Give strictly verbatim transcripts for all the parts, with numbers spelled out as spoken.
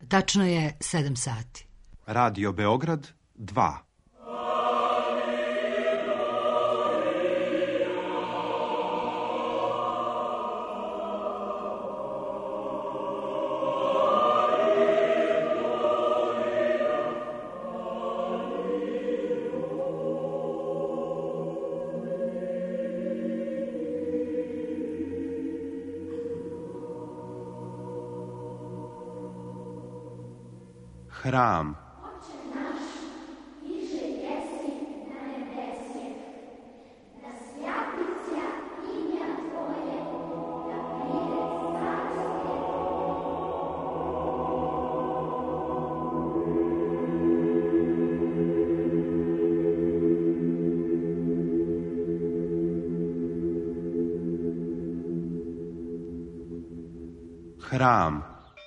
Tačno je sedam sati. Radio Beograd dva. Hram. Hram.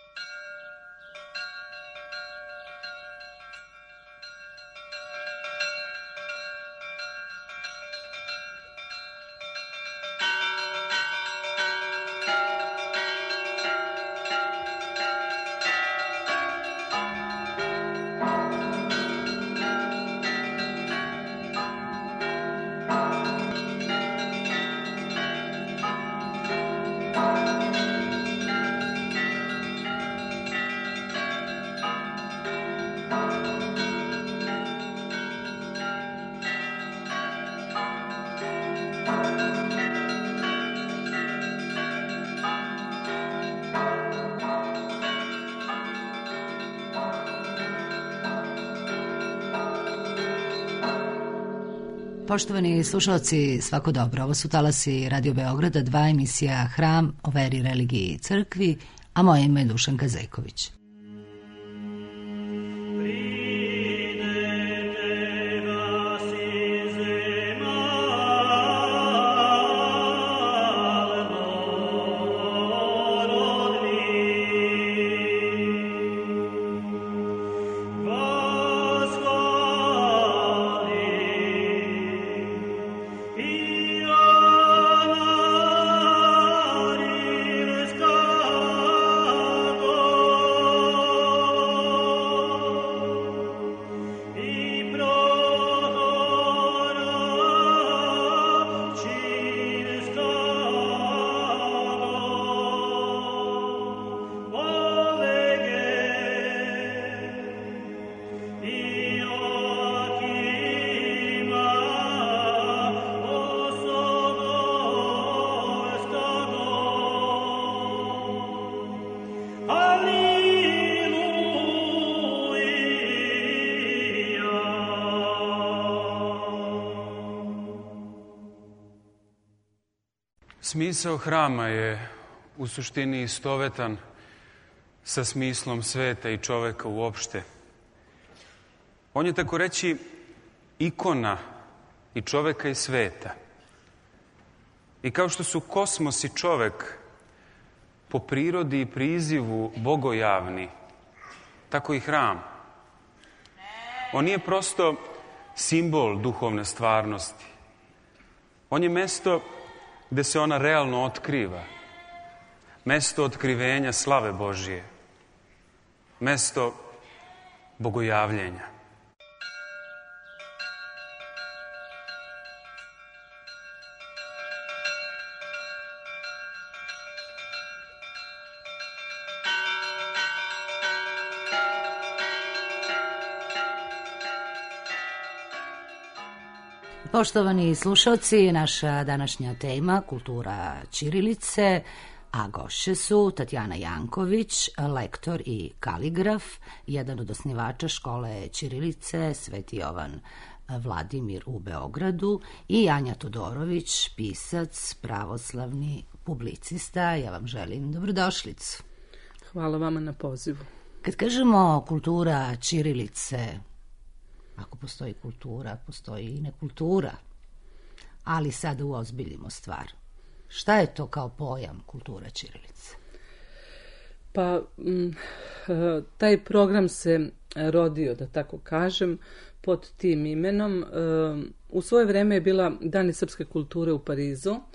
Poštovani slušalci, svako dobro. Ovo su talasi Radio Beograda, dva, emisija Hram o veri, religiji i crkvi, a moje ime je Dušanka Zejković. Smisao hrama je u suštini istovetan sa smislom sveta i čoveka uopšte. On je, tako reći, ikona i čoveka i sveta. I kao što su kosmos i čovek po prirodi i prizivu bogojavni, tako i hram. On nije prosto simbol duhovne stvarnosti. On je mesto gde se ona realno otkriva. Mesto otkrivenja slave Božije. Mesto bogojavljenja. Poštovani slušalci, naša današnja tema kultura ćirilice, a gošće su Tatjana Janković, lektor i kaligraf, jedan od osnivača škole ćirilice Sveti Jovan Vladimir u Beogradu, i Anja Todorović, pisac, pravoslavni publicista. Ja vam želim dobrodošlicu. Hvala vama na pozivu. Kad kažemo kultura ćirilice, ako postoji kultura, postoji i nekultura, ali sada uozbiljimo stvar. Šta je to kao pojam kultura ćirilice? Pa, taj program se rodio, da tako kažem, pod tim imenom. U svoje vreme je bila Dani srpske kulture u Parizu,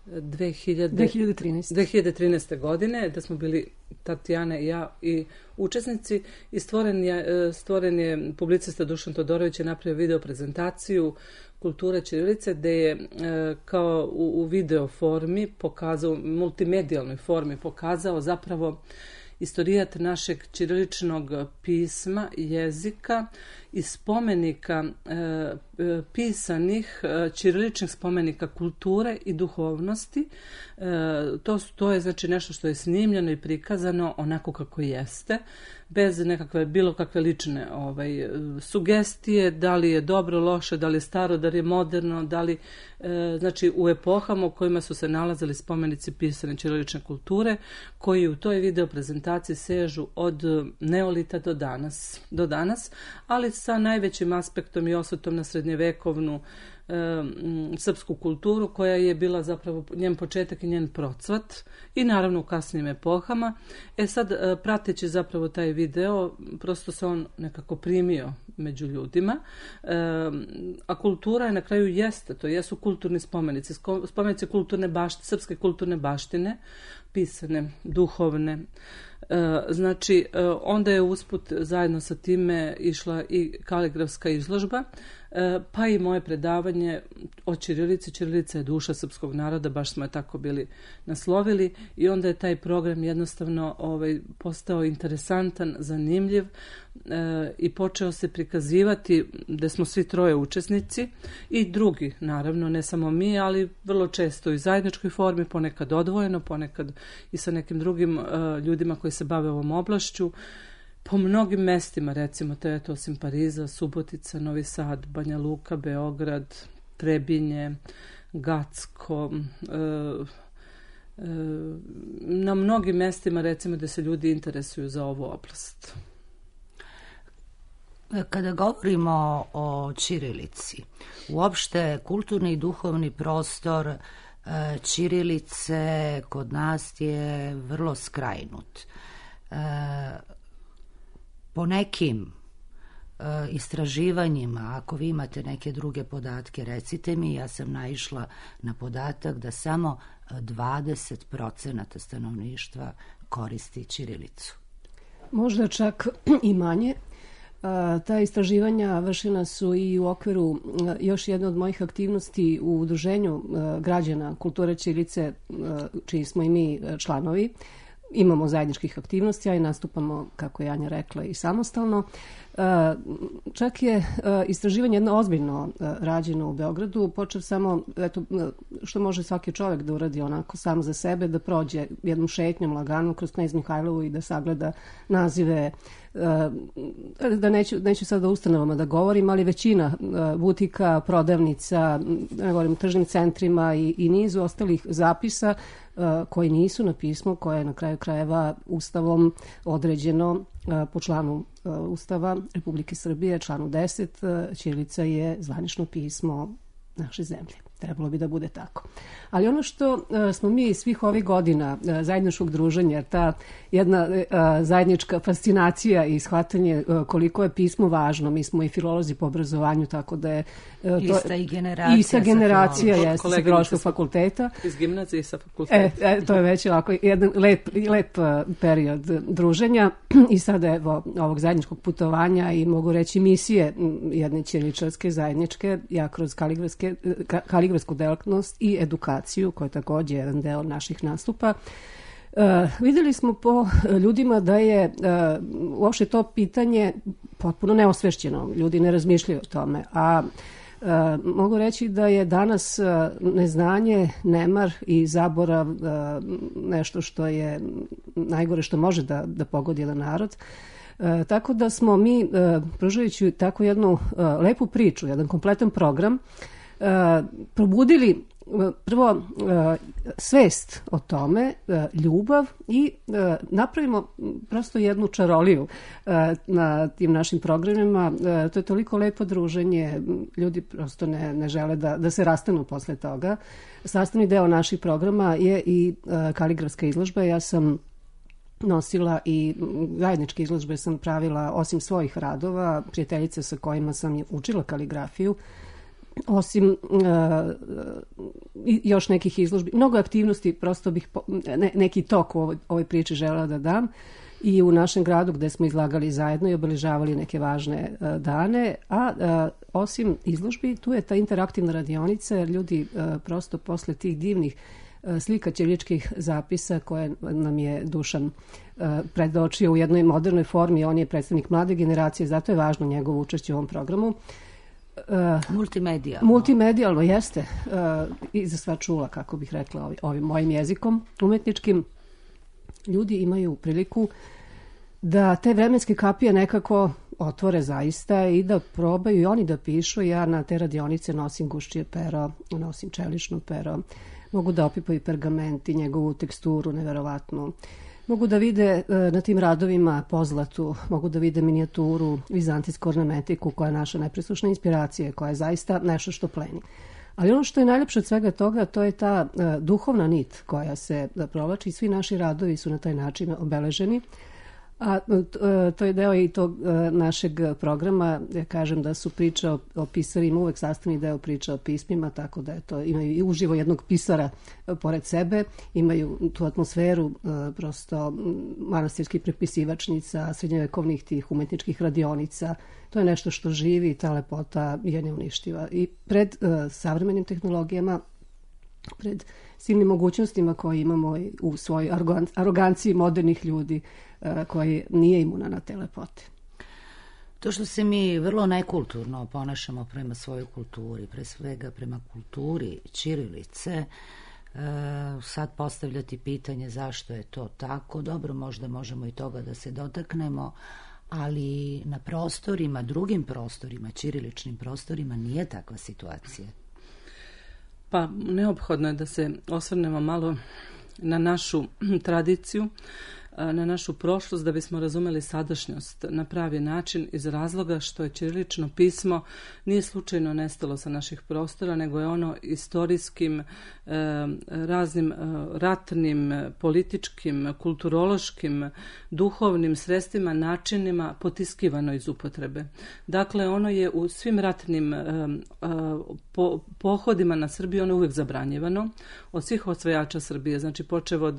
dve hiljade trinaeste. dve hiljade trinaeste. godine, da smo bili Tatjana i ja i učesnici i stvoren je, stvoren je publicista Dušan Todorović je napravio video prezentaciju kulture ćirilice gde je kao u, u video formi pokazao, multimedijalnoj formi pokazao zapravo istorijat našeg ćiriličnog pisma, jezika i spomenika, e, pisanih e, ćiriličnih spomenika kulture i duhovnosti. E, to, to je znači nešto što je snimljeno i prikazano onako kako jeste, bez nekakve, bilo kakve lične ovaj, sugestije, da li je dobro, loše, da li je staro, da li je moderno, da li, e, znači u epohama u kojima su se nalazili spomenici pisane ćirilične kulture, koji u toj video prezentaciji sežu od neolita do danas, do danas, ali sa najvećim aspektom i osvetom na srednjevekovnu e, srpsku kulturu, koja je bila zapravo njen početak i njen procvat i naravno u kasnijim epohama. E sad, e, prateći zapravo taj video, prosto se on nekako primio među ljudima, e, a kultura je na kraju jeste, to jesu kulturni spomenici, spomenici kulturne baštine, srpske kulturne baštine, pisane, duhovne. E, znači, e, onda je usput zajedno sa time išla i kaligrafska izložba, e, pa i moje predavanje o ćirilici. Ćirilica je duša srpskog naroda, baš smo je tako bili naslovili i onda je taj program jednostavno ovaj, postao interesantan, zanimljiv e, i počeo se prikazivati gde smo svi troje učesnici i drugi, naravno, ne samo mi, ali vrlo često i zajedničkoj formi, ponekad odvojeno, ponekad i sa nekim drugim e, ljudima koji se bave ovom oblašću, po mnogim mestima, recimo, to je to osim Pariza, Subotica, Novi Sad, Banja Luka, Beograd, Trebinje, Gacko, e, e, na mnogim mestima, recimo, gde se ljudi interesuju za ovu oblast. Kada govorimo o ćirilici, uopšte kulturni i duhovni prostor ćirilice kod nas je vrlo skrajnut. Po nekim istraživanjima, ako vi imate neke druge podatke, recite mi, ja sam naišla na podatak da samo dvadeset procenata stanovništva koristi ćirilicu. Možda čak i manje. Ta istraživanja vršena su i u okviru još jedne od mojih aktivnosti u udruženju građana kulture ćirilice, čiji smo i mi članovi. Imamo zajedničkih aktivnosti, a i nastupamo, kako je Anja rekla, i samostalno. Čak je istraživanje jedno ozbiljno rađeno u Beogradu, počeo samo, eto, što može svaki čovjek da uradi onako sam za sebe, da prođe jednom šetnjom lagano kroz Knez Mihajlovu i da sagleda nazive, da neću, neću sad o ustanovama da govorim, ali većina butika, prodavnica, ne govorim, tržnim centrima i, i nizu ostalih zapisa koji nisu na pismu, koje je na kraju krajeva Ustavom određeno po članu Ustava Republike Srbije, članu deset, ćirilica je zvanično pismo naše zemlje. Trebalo bi da bude tako. Ali ono što smo mi svih ovih godina zajedničkog druženja, ta jedna zajednička fascinacija i shvatanje koliko je pismo važno, mi smo i filolozi po obrazovanju, tako da je to, ista i generacija. Ista generacija je sa filološkog fakulteta. Iz gimnazije i sa fakulteta. E, e, to je već ovako jedan lep, lep period druženja i sada evo ovog zajedničkog putovanja i mogu reći misije jedne ćiriličarske zajedničke, ja kroz kaligrafske kaligrafsku delatnost i edukaciju, koja je također jedan deo naših nastupa. Uh, vidjeli smo po ljudima da je uh, uopšte to pitanje potpuno neosvešćeno. Ljudi ne razmišljaju o tome. A uh, mogu reći da je danas uh, neznanje, nemar i zaborav uh, nešto što je najgore što može da, da pogodi jedan narod. Uh, tako da smo mi, uh, pružajući tako jednu uh, lepu priču, jedan kompletan program, Uh, probudili uh, prvo uh, svest o tome, uh, ljubav i uh, napravimo prosto jednu čaroliju uh, na tim našim programima. Uh, to je toliko lepo druženje, ljudi prosto ne, ne žele da, da se rastanu posle toga. Sastavni deo naših programa je i uh, kaligrafska izložba. Ja sam nosila i zajedničke izložbe sam pravila osim svojih radova, prijateljice sa kojima sam učila kaligrafiju. osim uh, još nekih izložbi, mnogo aktivnosti, prosto bih po, ne, neki tok u ovoj, ovoj priči želela da dam, i u našem gradu gde smo izlagali zajedno i obeležavali neke važne uh, dane, a uh, osim izložbi tu je ta interaktivna radionica, jer ljudi uh, prosto posle tih divnih uh, slika ćiriličkih zapisa koje nam je Dušan uh, predočio u jednoj modernoj formi, on je predstavnik mlade generacije, zato je važno njegovo učešće u ovom programu. Uh, multimedijalno. Multimedijalno, jeste. Uh, I za sva čula, kako bih rekla, ovim, ovim mojim jezikom umetničkim. Ljudi imaju priliku da te vremenske kapije nekako otvore zaista i da probaju i oni da pišu. Ja na te radionice nosim guščije pero, nosim čelično pero, mogu da opipaju pergament i njegovu teksturu neverovatnu. Mogu da vide na tim radovima pozlatu, mogu da vide minijaturu, vizantijsku ornamentiku koja je naša nepresušna inspiracija, koja je zaista nešto što pleni. Ali ono što je najljepše od svega toga, to je ta uh, duhovna nit koja se uh, provlači i svi naši radovi su na taj način obeleženi. A uh, to je deo i tog uh, našeg programa, ja kažem da su priče o, o pisarima uvek sastavni deo priča o pismima, tako da je to, imaju i uživo jednog pisara uh, pored sebe, imaju tu atmosferu uh, prosto manastirskih prepisivačnica, srednjevekovnih tih umetničkih radionica. To je nešto što živi i ta lepota je neuništiva. I pred uh, savremenim tehnologijama, pred silnim mogućnostima koje imamo u svojoj aroganciji modernih ljudi uh, koji nije imuna na te lepote. To što se mi vrlo nekulturno ponašamo prema svojoj kulturi, pre svega prema kulturi ćirilice, uh, sad postavljati pitanje zašto je to tako, dobro, možda možemo i toga da se dotaknemo, ali na prostorima, drugim prostorima, ćiriličnim prostorima nije takva situacija. Pa neophodno je da se osvrnemo malo na našu tradiciju, na našu prošlost da bismo razumeli sadašnjost na pravi način iz razloga što je ćirilično pismo nije slučajno nestalo sa naših prostora, nego je ono istorijskim, raznim ratnim, političkim, kulturološkim, duhovnim sredstvima, načinima potiskivano iz upotrebe. Dakle, ono je u svim ratnim po, pohodima na Srbiju ono uvijek zabranjivano od svih osvajača Srbije, znači počev od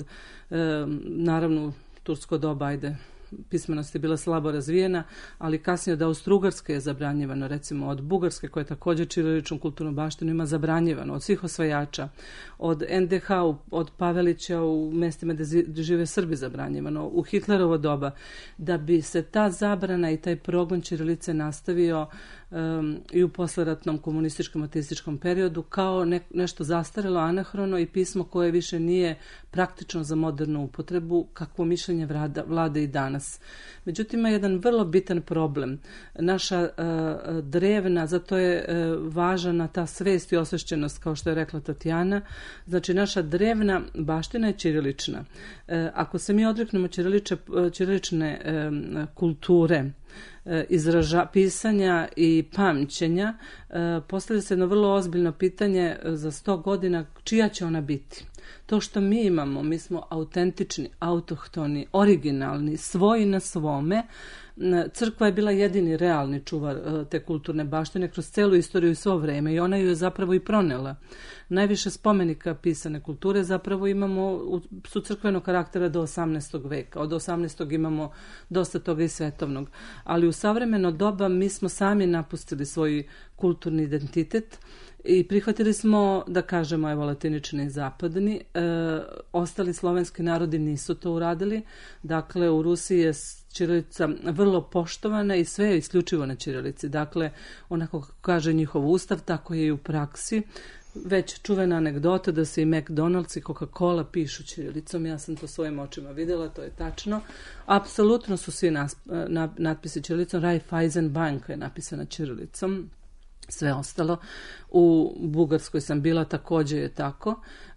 naravno tursko doba, ajde, pismenost je bila slabo razvijena, ali kasnije od Austro-Ugarske je zabranjivano, recimo od Bugarske, koja je također ćiriličnu kulturnu baštinu ima zabranjivano, od svih osvajača, od en de ha, od Pavelića u mestima gde žive Srbi zabranjivano, u Hitlerovo doba, da bi se ta zabrana i taj progon ćirilice nastavio um, i u posleratnom komunističkom ateističkom periodu kao ne, nešto zastarelo, anahrono i pismo koje više nije praktično za modernu upotrebu, kakvo mišljenje vlada, vlade i danas. Međutim, ima jedan vrlo bitan problem. Naša uh, drevna, zato je uh, važna ta svest i osvešćenost, kao što je rekla Tatjana, znači naša drevna baština je ćirilična. Uh, ako se mi odreknemo ćirilične uh, kulture, izraža, pisanja i pamćenja, postavlja se jedno vrlo ozbiljno pitanje za sto godina čija će ona biti. To što mi imamo, mi smo autentični, autohtoni, originalni, svoji na svome. Crkva je bila jedini realni čuvar te kulturne baštine kroz celu istoriju i svo vreme i ona ju je zapravo i pronela. Najviše spomenika pisane kulture zapravo imamo su crkvenog karaktera do osamnaestog veka. Od osamnaestog imamo dosta toga i svetovnog. Ali u savremeno doba mi smo sami napustili svoj kulturni identitet i prihvatili smo, da kažemo, evo, latinični i zapadni. E, ostali slovenski narodi nisu to uradili. Dakle, u Rusiji je ćirilica vrlo poštovana i sve je isključivo na ćirilici. Dakle, onako kako kaže njihov ustav, tako je i u praksi. Već čuvena anegdota da se i McDonald's i Coca-Cola pišu ćirilicom. Ja sam to svojim očima vidjela, to je tačno. Apsolutno su svi nas, na, natpisi ćirilicom. Raiffeisen banka je napisana ćirilicom. Sve ostalo. U Bugarskoj sam bila, također je tako.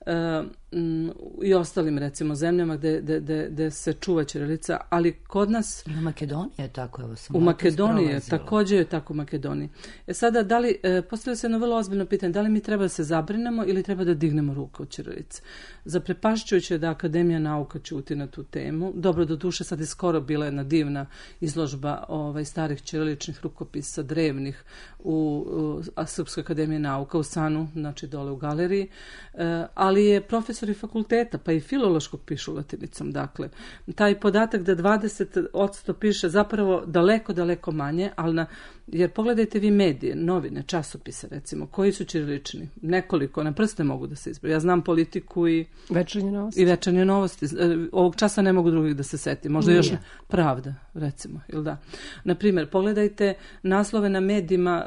i ostalim recimo zemljama gde, gde, gde, gde se čuva ćirilica, ali kod nas... I u Makedoniji je tako, evo sam u Makedoniji je, također je tako u Makedoniji. E sada, da li, e, postavlja se jedno vrlo ozbiljno pitanje, da li mi treba da se zabrinemo ili treba da dignemo ruku od ćirilice? Zaprepašćujuće je da Akademija nauka ćuti na tu temu. Dobro, do duše sad je skoro bila jedna divna izložba ovaj, starih ćiriličnih rukopisa, drevnih, u, u Srpskoj akademiji nauka u Sanu, znači dole u galeriji, e, ali je profesori fakulteta, pa i filološkog pišu latinicom. Dakle, taj podatak da dvadeset posto piše zapravo daleko, daleko manje, ali na, jer pogledajte vi medije, novine, časopise recimo, koji su ćirilični, nekoliko, na prste mogu da se izbori. Ja znam Politiku i Večernje novosti. I Večernje novosti. Ovog časa ne mogu drugih da se seti. Možda Nije. još Pravda, recimo, ili da. Naprimjer, pogledajte naslove na medijima,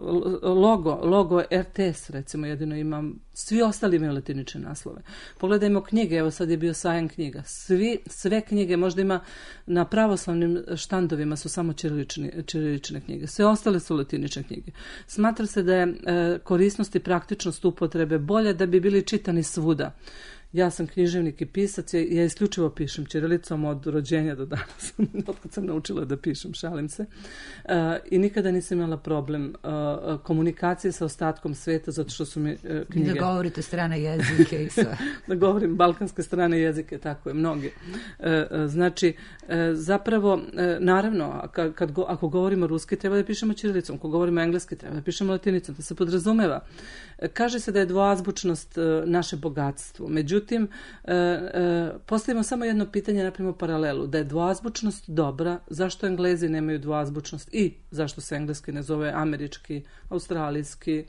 logo, logo R T S, recimo, jedino imam, svi ostali imaju latinične naslove. Pogledajmo knjige, evo sad je bio sajam knjiga. Svi, sve knjige, možda ima na pravoslavnim štandovima su samo ćirilične, ćirilične knjige. Sve ostale su latinične knjige. Smatra se da je e, korisnost i praktičnost upotrebe bolje da bi bili čitani svuda. Ja sam književnik i pisac, ja isključivo pišem ćirilicom od rođenja do danas, od kad sam naučila da pišem, šalim se. Uh, I nikada nisam imala problem uh, komunikacije sa ostatkom sveta, zato što su mi uh, knjige... Da govorite strane jezike i sve. Da govorim balkanske strane jezike, tako je, mnogi. Uh, uh, znači, uh, zapravo, uh, naravno, kad, kad go, ako govorimo ruski, treba da pišemo ćirilicom, ako govorimo engleski, treba da pišemo latinicom, to se podrazumeva. Uh, kaže se da je dvoazbučnost uh, naše bogatstvo, međutim, Međutim, e, e, postavimo samo jedno pitanje, napravimo paralelu, da je dvoazbučnost dobra, zašto Englezi nemaju dvoazbučnost i zašto se engleski ne zove američki, australijski,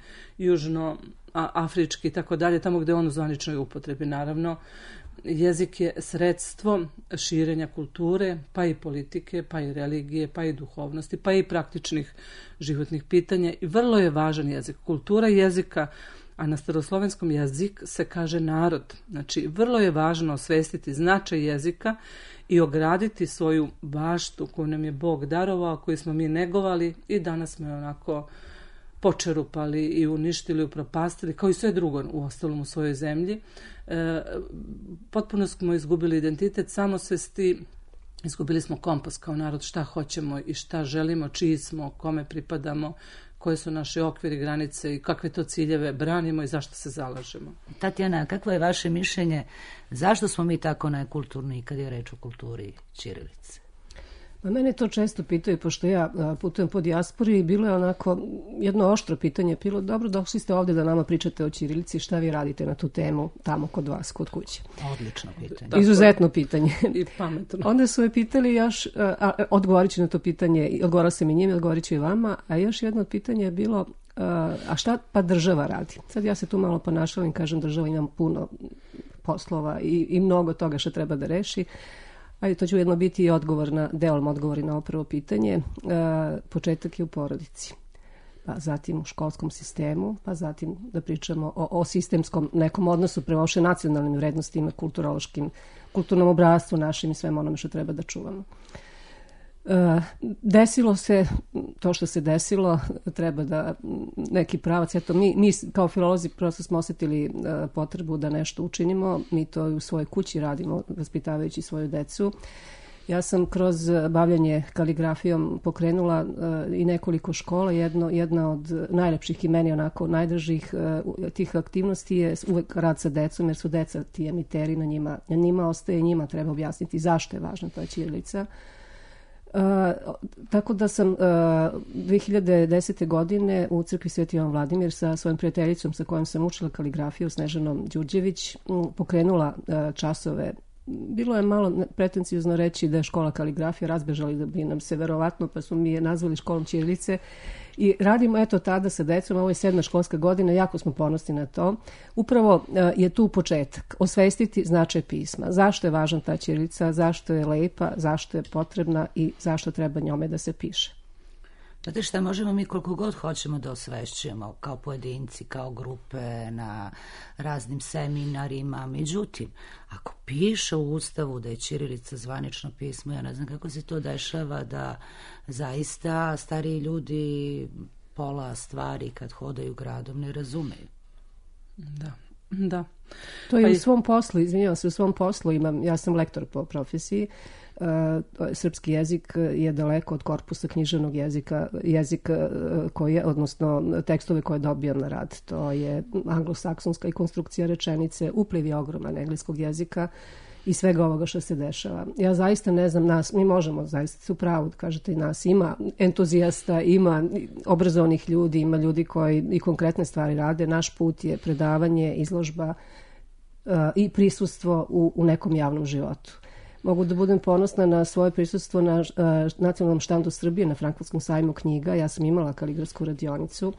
južnoafrički i tako dalje, tamo gde je on u zvaničnoj upotrebi, naravno. Jezik je sredstvo širenja kulture, pa i politike, pa i religije, pa i duhovnosti, pa i praktičnih životnih pitanja i vrlo je važan jezik. Kultura jezika, a na staroslovenskom jezik se kaže narod. Znači, vrlo je važno osvestiti značaj jezika i ograditi svoju baštu koju nam je Bog darovao, koju smo mi negovali i danas smo je onako počerupali i uništili, upropastili, kao i sve drugo u ostalom u svojoj zemlji. E, potpuno smo izgubili identitet, samosvesti, izgubili smo kompas kao narod, šta hoćemo i šta želimo, čiji smo, kome pripadamo, koje su naše okviri, granice i kakve to ciljeve branimo i zašto se zalažemo. Tatjana, kakvo je vaše mišljenje, zašto smo mi tako nekulturni kad je reč o kulturi ćirilice? Mene to često pitaju, pošto ja putujem po dijaspori i bilo je onako jedno oštro pitanje, bilo dobro, došli ste ovdje da nama pričate o ćirilici, šta vi radite na tu temu tamo kod vas, kod kuće? Odlično pitanje. Izuzetno pitanje. I pametno. Onda su je pitali još, a, odgovorit ću na to pitanje, odgovorila sam i njim, odgovorit ću i vama, a još jedno pitanje je bilo, a, a šta pa država radi? Sad ja se tu malo ponašalim, kažem država ima puno poslova i, i mnogo toga što treba da reši. Ajde, to će ujedno biti i odgovor na, delom odgovori na ovo prvo pitanje. E, početak je u porodici, pa zatim u školskom sistemu, pa zatim da pričamo o, o sistemskom nekom odnosu prema uopšte nacionalnim vrednostima, kulturološkim, kulturnom obrastvu našim i svem onome što treba da čuvamo. E, desilo se to što se desilo, treba da neki pravac, eto mi, mi kao filolozi prosto smo osjetili e, potrebu da nešto učinimo, mi to u svojoj kući radimo vaspitavajući svoju decu. Ja sam kroz bavljanje kaligrafijom pokrenula e, i nekoliko škola, jedno, jedna od najlepših i meni onako najdržih e, tih aktivnosti je uvek rad sa decom, jer su deca ti emiteri, na njima, na njima ostaje, njima treba objasniti zašto je važna ta ćirilica. Uh, tako da sam uh, dve hiljade desete. godine u crkvi Sveti Jovan Vladimir sa svojom prijateljicom sa kojom sam učila kaligrafiju, Snežanom Đurđević, um, pokrenula uh, časove. Bilo je malo pretencijozno reći da je škola kaligrafije, razbežali da bi nam se verovatno, pa smo mi je nazvali školom ćirilice. I radimo eto tada sa decom, ovo je sedma školska godina, jako smo ponosni na to. Upravo uh, je tu početak, osvestiti značaj pisma. Zašto je važna ta ćirilica, zašto je lepa, zašto je potrebna i zašto treba njome da se piše. Znate šta, možemo mi koliko god hoćemo da osvešćujemo kao pojedinci, kao grupe, na raznim seminarima. Međutim, ako piše u Ustavu da je ćirilica zvanično pismo, ja ne znam kako se to dešava da zaista stariji ljudi pola stvari kad hodaju gradom ne razumeju. Da. Da. To je pa u i... svom poslu, izvinjavam se, u svom poslu imam, ja sam lektor po profesiji, uh, srpski jezik je daleko od korpusa književnog jezika, jezika koji je, odnosno tekstove koje dobijam na rad. To je anglosaksonska i konstrukcija rečenice, upliv je ogroman engleskog jezika i svega ovoga što se dešava. Ja zaista ne znam, nas, mi možemo, zaista su pravu, kažete i nas, ima entuzijasta, ima obrazovanih ljudi, ima ljudi koji i konkretne stvari rade. Naš put je predavanje, izložba uh, i prisustvo u, u nekom javnom životu. Mogu da budem ponosna na svoje prisustvo na uh, nacionalnom štandu Srbije, na Frankfurtskom sajmu knjiga. Ja sam imala kaligrafsku radionicu.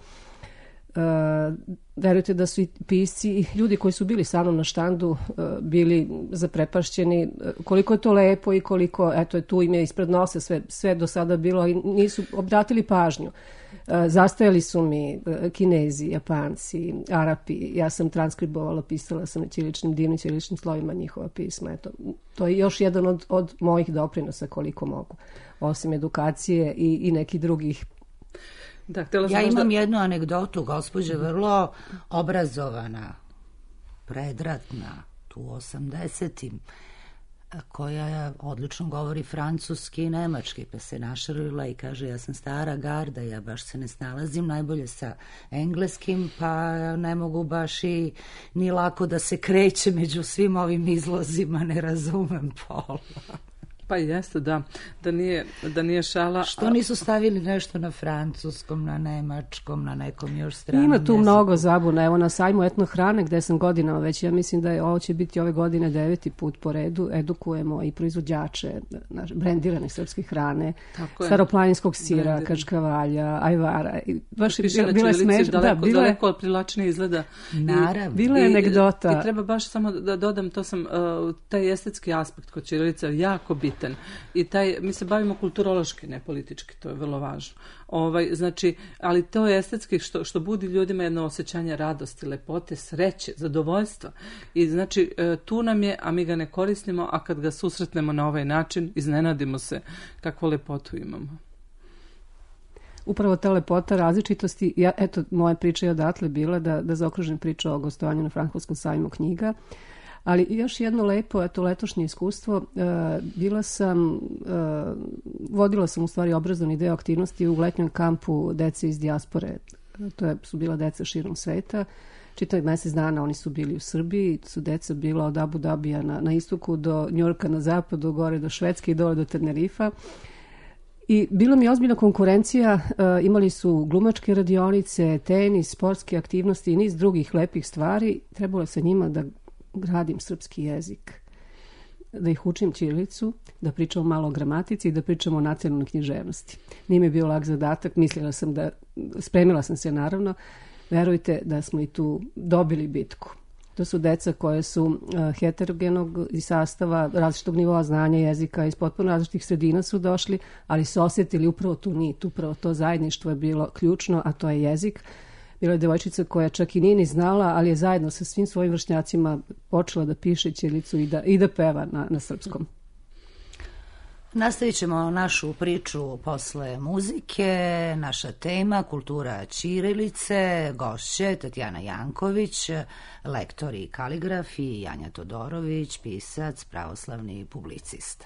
Uh, verujte da su i pisci i ljudi koji su bili sa mnom na štandu uh, bili zaprepašćeni uh, koliko je to lepo i koliko, eto je tu im je ispred nosa sve, sve do sada bilo i nisu obratili pažnju. Uh, zastajali su mi uh, Kinezi, Japanci, Arapi, ja sam transkribovala, pisala sam na ćiriličnim, divnim ćiriličnim slovima njihova pisma. Eto, to je još jedan od, od mojih doprinosa koliko mogu, osim edukacije i, i nekih drugih. Da, ja možda... imam jednu anegdotu, gospođa vrlo obrazovana, predratna, tu u osamdesetim, koja odlično govori francuski i nemački, pa se našalila i kaže ja sam stara garda, ja baš se ne snalazim najbolje sa engleskim, pa ne mogu baš i ni lako da se kreće među svim ovim izlozima, ne razumem pola. Pa jeste, da. Da nije, da nije šala. Što nisu stavili nešto na francuskom, na nemačkom, na nekom još stranom Ima tu jeziku? mnogo zabuna. Evo na sajmu etnohrane gde sam godinama već, ja mislim da je ovo će biti ove godine deveti put po redu, edukujemo i proizvođače brendirane srpske hrane, staroplaninskog sira, kačkavalja, ajvara. Baš je bila je smešna. Daleko, da, bila je daleko privlačnije izgleda. Naravno. Bila je anegdota. I, i treba baš samo da dodam, to sam, uh, taj estetski aspekt kod ćirilice jako bitan. I taj, mi se bavimo kulturološki, ne politički, to je vrlo važno. Ovaj, znači, ali to je estetski što, što budi ljudima jedno osjećanje radosti, lepote, sreće, zadovoljstva. I znači, tu nam je, a mi ga ne koristimo, a kad ga susretnemo na ovaj način, iznenadimo se kakvu lepotu imamo. Upravo ta lepota različitosti, ja, eto, moja priča je odatle bila da, da zaokružim priču o gostovanju na Frankfurtskom sajmu knjiga. Ali još jedno lepo, eto, letošnje iskustvo, uh, bila sam, uh, vodila sam u stvari obrazovni deo aktivnosti u letnjem kampu dece iz dijaspore. To je, su bila deca širom sveta. Čitav mesec dana oni su bili u Srbiji, su deca bila od Abu Dabija na, na istoku do Njujorka na zapadu, gore do Švedske i dole do Tenerifa. I bila mi je ozbiljna konkurencija, uh, imali su glumačke radionice, tenis, sportske aktivnosti i niz drugih lepih stvari. Trebalo je sa njima da gradim srpski jezik, da ih učim ćirilicu, da pričamo malo o gramatici i da pričamo o nacionalnoj književnosti. Nije mi bio lak zadatak, mislila sam da, spremila sam se naravno, verujte da smo i tu dobili bitku. To su deca koje su uh, heterogenog sastava, različitog nivoa znanja jezika, iz potpuno različitih sredina su došli, ali su osjetili upravo tu nit, upravo to zajedništvo je bilo ključno, a to je jezik. Bila je devojčica koja čak i nije ni znala, ali je zajedno sa svim svojim vršnjacima počela da piše ćirilicu i da, i da peva na, na srpskom. Nastavit ćemo našu priču posle muzike. Naša tema kultura ćirilice, gošće Tatjana Janković, lektor i kaligraf, i Janja Todorović, pisac, pravoslavni publicista.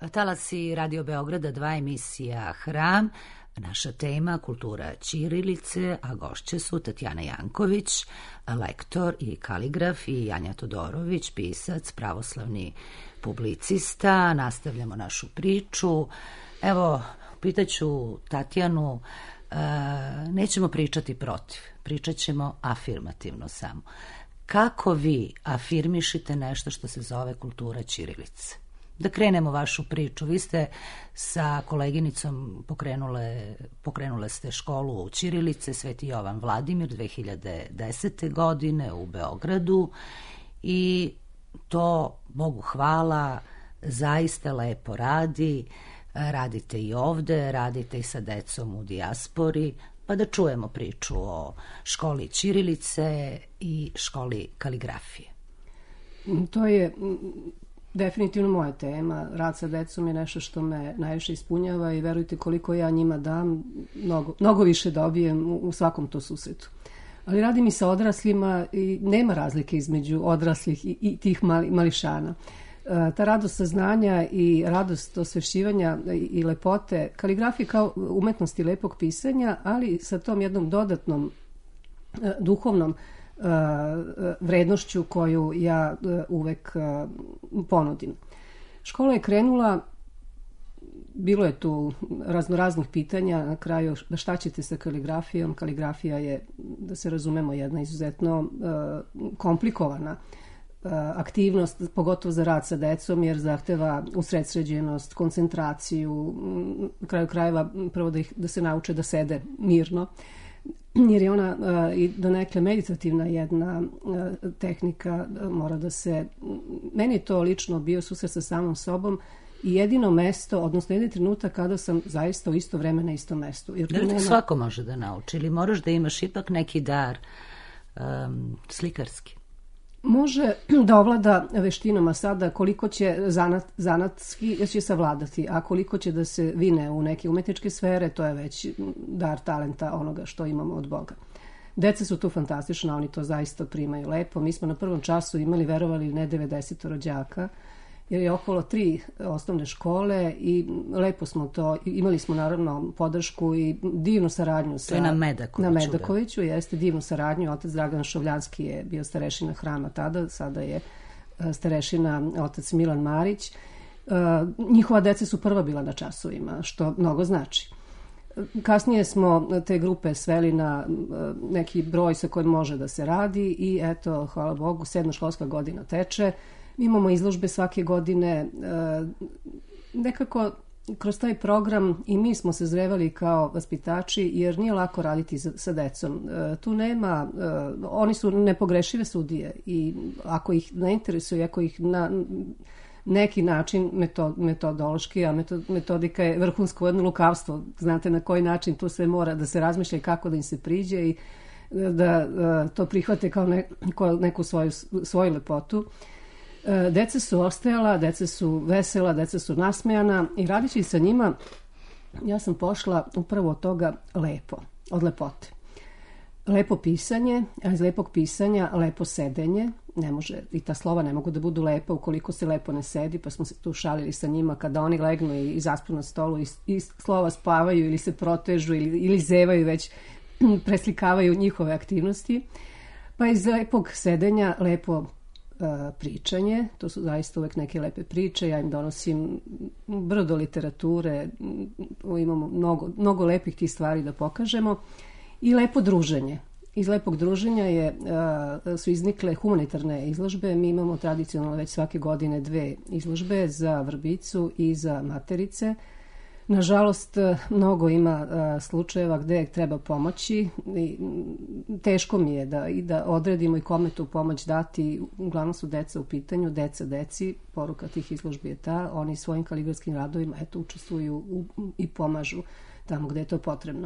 Talasi Radio Beograda dva, emisija Hram, naša tema kultura ćirilice, a gošće su Tatjana Janković, lektor i kaligraf, i Janja Todorović, pisac, pravoslavni publicista. Nastavljamo našu priču. Evo, pitaću Tatjanu, e, nećemo pričati protiv, pričat ćemo afirmativno samo. Kako vi afirmišite nešto što se zove kultura ćirilice? Da krenemo vašu priču. Vi ste sa koleginicom pokrenule, pokrenule ste školu u ćirilice Sveti Jovan Vladimir dve hiljade desete. godine u Beogradu i to, Bogu hvala, zaista lepo radi. Radite i ovde, radite i sa decom u dijaspori, pa da čujemo priču o školi ćirilice i školi kaligrafije. To je definitivno moja tema. Rad sa decom je nešto što me najviše ispunjava i verujte koliko ja njima dam, mnogo, mnogo više dobijem u, u svakom to susretu. Ali radim i sa odraslima i nema razlike između odraslih i, i tih mali, mališana. E, ta radost saznanja i radost osvešćivanja i, i lepote, kaligrafije kao umetnosti lepog pisanja, ali sa tom jednom dodatnom e, duhovnom vrednošću koju ja uvek ponudim. Škola je krenula, bilo je tu raznoraznih pitanja, na kraju šta ćete sa kaligrafijom. Kaligrafija je, da se razumemo, jedna izuzetno komplikovana aktivnost, pogotovo za rad sa decom, jer zahteva usredsređenost, koncentraciju, na kraju krajeva prvo da, ih, da se nauče da sede mirno, jer je ona uh, i donekle meditativna jedna uh, tehnika, uh, mora da se, meni je to lično bio susret sa samom sobom i jedino mesto, odnosno jedini trenutak kada sam zaista u isto vreme na istom mestu. Jer da li nema... svako može da nauči ili moraš da imaš ipak neki dar um, slikarski? Može da ovlada veštinama sada koliko će zanat, zanatski će savladati, a koliko će da se vine u neke umetničke sfere, to je već dar talenta onoga što imamo od Boga. Deca su tu fantastična, oni to zaista primaju lepo. Mi smo na prvom času imali, verovali ne, devedeset đaka, jer je okolo tri osnovne škole i lepo smo to, imali smo naravno podršku i divnu saradnju sa... To je na Medakoviću. Na Medakoviću, jeste, divnu saradnju. Otac Dragan Šovljanski je bio starešina hrama tada, sada je starešina otac Milan Marić. Njihova deca su prva bila na časovima, što mnogo znači. Kasnije smo te grupe sveli na neki broj sa kojim može da se radi i eto, hvala Bogu, sedma školska godina teče. Imamo izložbe svake godine, nekako kroz taj program i mi smo se zrevali kao vaspitači, jer nije lako raditi sa decom. Tu nema, oni su nepogrešive sudije i ako ih ne interesuje, ako ih na neki način metodološki, a metodika je vrhunsko jedno lukavstvo, znate na koji način tu sve mora da se razmišlja i kako da im se priđe i da to prihvate kao neku svoju, svoju lepotu. Deca su ostajala, deca su vesela, deca su nasmejana i radići sa njima ja sam pošla upravo od toga lepo, od lepote. Lepo pisanje, a iz lepog pisanja lepo sedenje, ne može, i ta slova ne mogu da budu lepa ukoliko se lepo ne sedi, pa smo se tu šalili sa njima kada oni legnu i, i zaspu na stolu i, i slova spavaju ili se protežu ili, ili zevaju, već preslikavaju njihove aktivnosti. Pa iz lepog sedenja lepo pričanje, to su zaista uvek neke lepe priče, ja im donosim brdo literature, imamo mnogo, mnogo lepih tih stvari da pokažemo i lepo druženje. Iz lepog druženja je, su iznikle humanitarne izložbe, mi imamo tradicionalno već svake godine dve izložbe za Vrbicu i za Materice. Nažalost, mnogo ima slučajeva gde treba pomoći i teško mi je da, i da odredimo i kome tu pomoć dati. Uglavnom su deca u pitanju, deca deci, poruka tih izložbi je ta, oni svojim kaligrafskim radovima eto, učestvuju u, i pomažu tamo gde je to potrebno.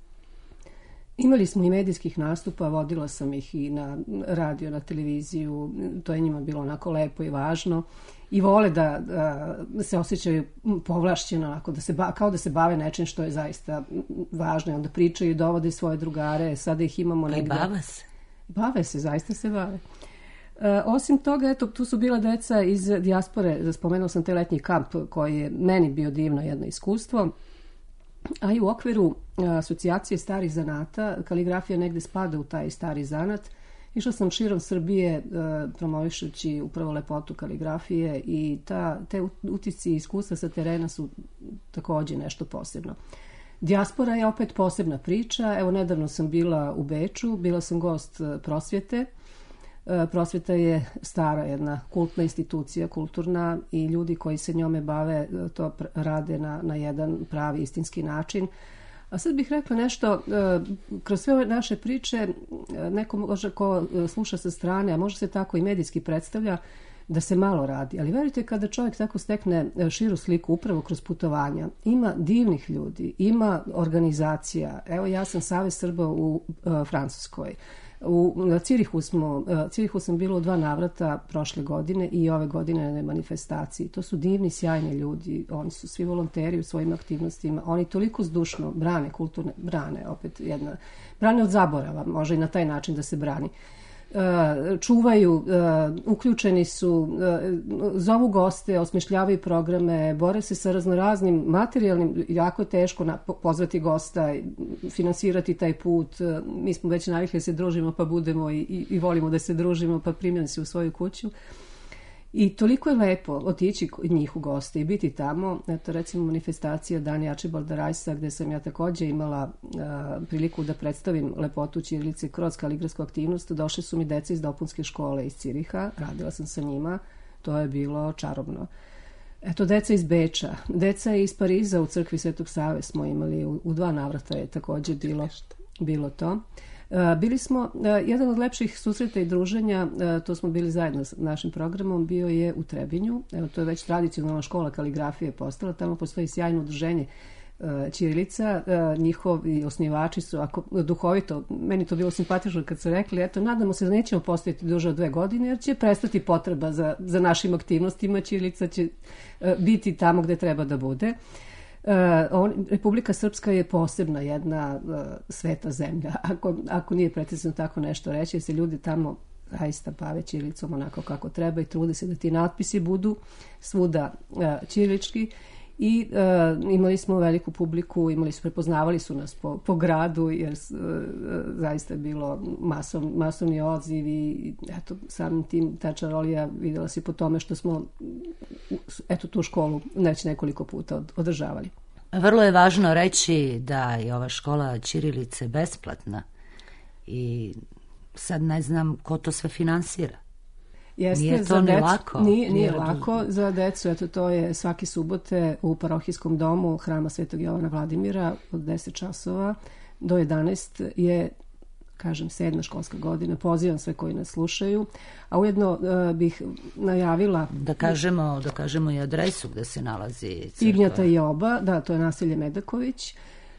Imali smo i medijskih nastupa, vodila sam ih i na radio, na televiziju, to je njima bilo onako lepo i važno i vole da, da se osjećaju povlašćeno, onako, da se ba, kao da se bave nečim što je zaista važno i onda pričaju i dovode svoje drugare, sada ih imamo negde. I bave se? Bave se, zaista se bave. E, osim toga, eto, tu su bila deca iz dijaspore, spomenuo sam taj letnji kamp koji je meni bio divno jedno iskustvo, a i u okviru asocijacije starih zanata, kaligrafija negde spada u taj stari zanat. Išla sam širom Srbije e, promovišući upravo lepotu kaligrafije i ta, te utisci i iskustva sa terena su takođe nešto posebno. Dijaspora je opet posebna priča. Evo, nedavno sam bila u Beču, bila sam gost Prosvjete. E, Prosvjeta je stara jedna kultna institucija, kulturna, i ljudi koji se njome bave to rade na, na jedan pravi istinski način. A sad bih rekla nešto, kroz sve ove naše priče, neko može ko sluša sa strane, a može se tako i medijski predstavlja, da se malo radi. Ali verujte, kada čovjek tako stekne širu sliku upravo kroz putovanja, ima divnih ljudi, ima organizacija. Evo, ja sam Savez Srba u Francuskoj. U Cirihu smo, Cirihu sam bila u dva navrata prošle godine i ove godine na manifestaciji. To su divni, sjajni ljudi. Oni su svi volonteri u svojim aktivnostima. Oni toliko zdušno brane kulturne, brane opet jedna, brane od zaborava, može i na taj način da se brani. Čuvaju, uključeni su, zovu goste, osmišljavaju programe, bore se sa raznoraznim materijalnim, jako je teško pozvati gosta, finansirati taj put. Mi smo već navikli da se družimo, pa budemo i, i, i volimo da se družimo, pa primljeni se u svoju kuću. I toliko je lepo otići kod njih u goste i biti tamo. Eto, recimo manifestacija Dani Arčibalda Rajsa, gde sam ja takođe imala a, priliku da predstavim lepotu ćirilice kroz kaligrafsku aktivnost. Došle su mi deca iz dopunske škole iz Ciriha, radila sam sa njima, to je bilo čarobno. Eto, deca iz Beča, deca iz Pariza u crkvi Svetog Save smo imali, u, u dva navrata je takođe bilo, bilo to. Bili smo, jedan od lepših susreta i druženja, to smo bili zajedno s našim programom, bio je u Trebinju. Evo, to je već tradicionalna škola kaligrafije postala, tamo postoji sjajno udruženje ćirilica, njihovi osnivači su, ako duhovito, meni to bilo simpatično kad su rekli, eto, nadamo se da nećemo postojati duže od dve godine, jer će prestati potreba za, za našim aktivnostima, ćirilica će biti tamo gde treba da bude. Uh, on, Republika Srpska je posebna jedna uh, sveta zemlja, ako, ako nije precizno tako nešto reći, jer se ljudi tamo zaista bave ćirilicom onako kako treba i trude se da ti natpisi budu svuda uh, ćirilički. I uh, imali smo veliku publiku, imali su, prepoznavali su nas po, po gradu, jer uh, zaista je bilo masov, masovni odziv i eto, samim tim ta čarolija vidjela se po tome što smo eto, tu školu već nekoliko puta održavali. Vrlo je važno reći da je ova škola ćirilice besplatna i sad ne znam ko to sve finansira. Jeste, nije to ni lako. Nije, nije lako za decu. Eto, to je svake subote u parohijskom domu Hrama Svetog Jovana Vladimira od deset časova do jedanaest je, kažem, sedma školska godina. Pozivam sve koji nas slušaju. A ujedno uh, bih najavila... Da kažemo, da kažemo i adresu gde se nalazi crkva. Ignjata i Oba, da, to je naselje Medaković.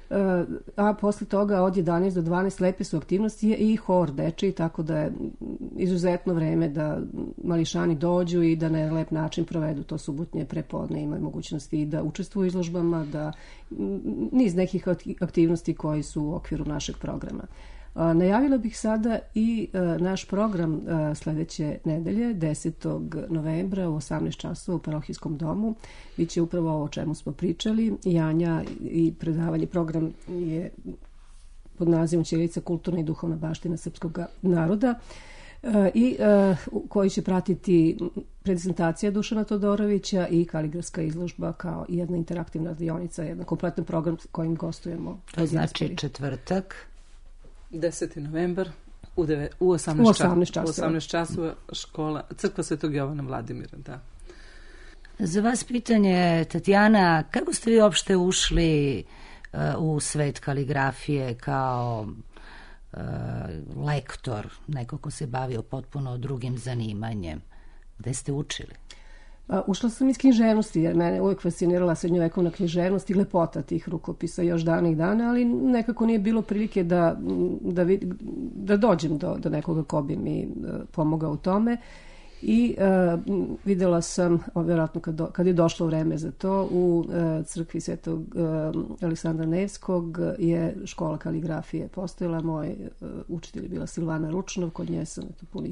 A posle toga od jedanaest do dvanaest lepe su aktivnosti i hor dečiji, tako da je izuzetno vreme da mališani dođu i da na lep način provedu to subotnje prepodne, imaju mogućnosti i da učestvuju u izložbama, da niz nekih aktivnosti koji su u okviru našeg programa. Najavila bih sada i naš program sledeće nedelje, desetog novembra u osamnaest časova u parohijskom domu. Biće upravo ovo o čemu smo pričali. Janja i predavanje program je pod nazivom Ćirilica, kulturna i duhovna baština srpskog naroda i koji će pratiti prezentacija Dušana Todorovića i kaligrafska izložba kao jedna interaktivna radionica, jedan kompletan program kojim gostujemo. To znači četvrtak. deseti novembar u, deve, u osamnaest časova. časova. U osamnaest časova škola, crkva Svetog Jovana Vladimira, da. Za vas pitanje, Tatjana, kako ste vi uopšte ušli uh, u svet kaligrafije kao uh, lektor, neko ko se bavio potpuno drugim zanimanjem? Gde ste učili? Ušla sam iz književnosti, jer mene uvijek fascinirala srednjovekovna književnost i lepota tih rukopisa još danih dana, ali nekako nije bilo prilike da, da, vid, da dođem do, do nekoga ko bi mi pomogao u tome. I uh, videla sam, vjerojatno kad, do, kad je došlo vreme za to, u uh, crkvi Svetog uh, Aleksandra Nevskog je škola kaligrafije postojala. Moj uh, učitelj je bila Silvana Ručnov, kod nje sam eto, punih